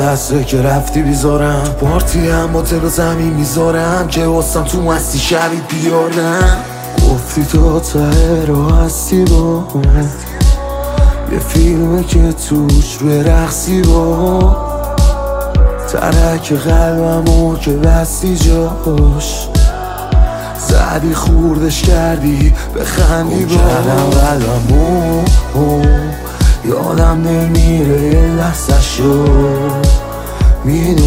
لحظه که رفتی بیزارم تو پارتی هم هتل و زمین میذارم که واسم تو مستی شبی بیارم. گفتی تو ته را هستی با یه فیلمه که توش روی رقصی با ترک قلبمو که بستی جاش زدی خوردش کردی بخندی با کردم قلبمو یادم نمیره یه لحظه شو میدونم